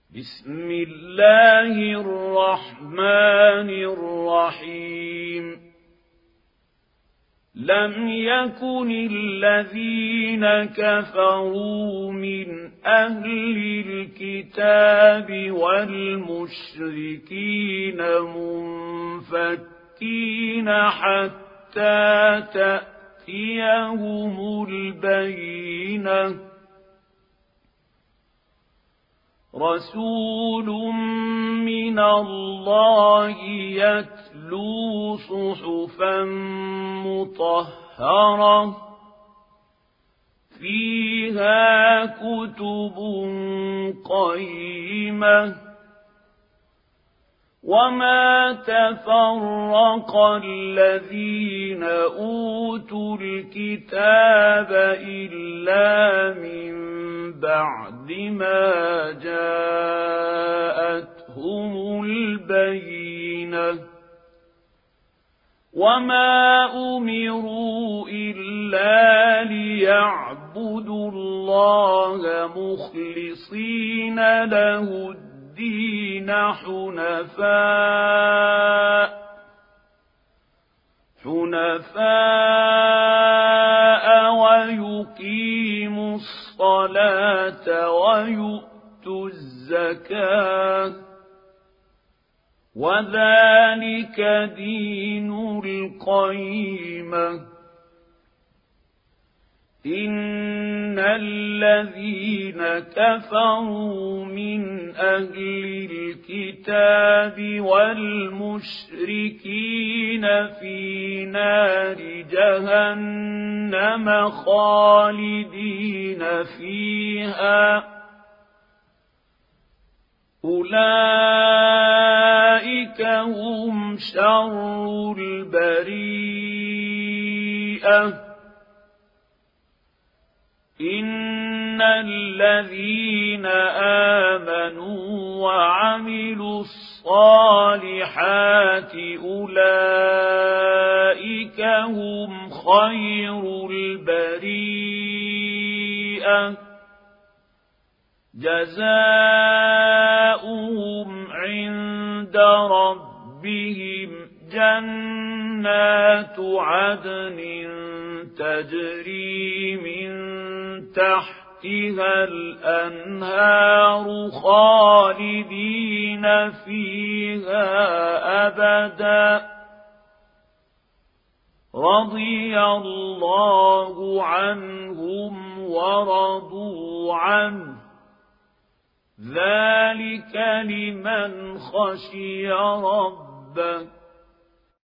بسم الله الرحمن الرحيم لم يكن الذين كفروا من أهل الكتاب والمشركين منفكين حتى تأتيهم البينة رسول من الله يتلو صحفا مطهرة فيها كتب قيمة وما تفرق الذين أوتوا الكتاب إلا من بعد ما جاءتهم البينة وما أمروا إلا ليعبدوا الله مخلصين له الدين حنفاء ويقيموا الصلاة ويؤتوا الزكاة وذلك دين القيمة إن الذين كفروا من أهل الكتاب والمشركين في نار جهنم خالدين فيها أولئك هم شر البريئة إن الذين آمنوا وعملوا الصالحات أولئك هم خير البريئة جزاؤهم عند ربهم جنات عدن تجري من تحتها الأنهار خالدين فيها أبدا رضي الله عنهم ورضوا عنه ذلك لمن خشي ربه